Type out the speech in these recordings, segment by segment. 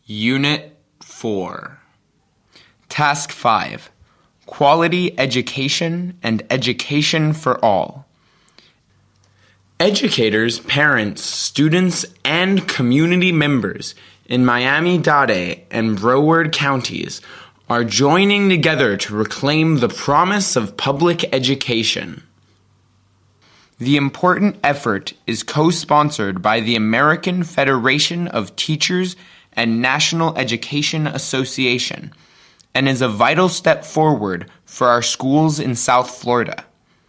Unit 4. Task 5. Quality Education and Education for All. Educators, parents, students, and community members in Miami-Dade and Broward counties are joining together to reclaim the promise of public education. The important effort is co-sponsored by the American Federation of Teachers and National Education Association and is a vital step forward for our schools in South Florida.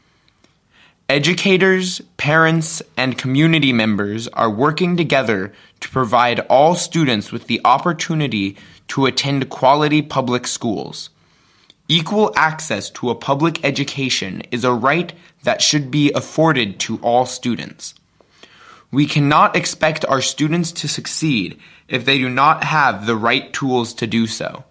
Educators, parents, and community members are working together to provide all students with the opportunity to attend quality public schools. Equal access to a public education is a right that should be afforded to all students. We cannot expect our students to succeed if they do not have the right tools to do so.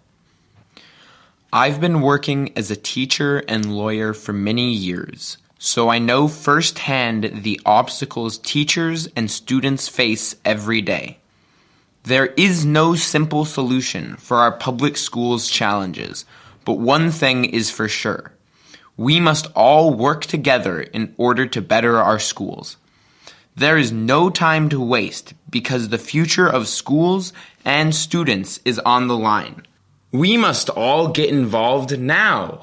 I've been working as a teacher and lawyer for many years, so I know firsthand the obstacles teachers and students face every day. There is no simple solution for our public schools' challenges, but one thing is for sure. We must all work together in order to better our schools. There is no time to waste because the future of schools and students is on the line. We must all get involved now.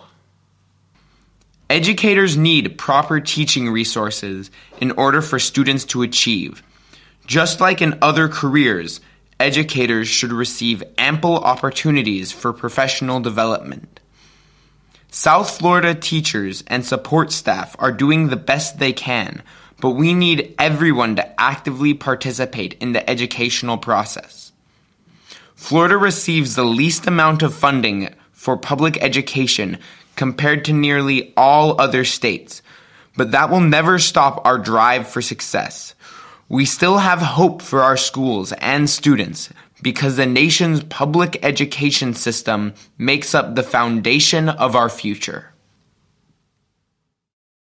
Educators need proper teaching resources in order for students to achieve. Just like in other careers, educators should receive ample opportunities for professional development. South Florida teachers and support staff are doing the best they can, but we need everyone to actively participate in the educational process. Florida receives the least amount of funding for public education compared to nearly all other states, but that will never stop our drive for success. We still have hope for our schools and students because the nation's public education system makes up the foundation of our future.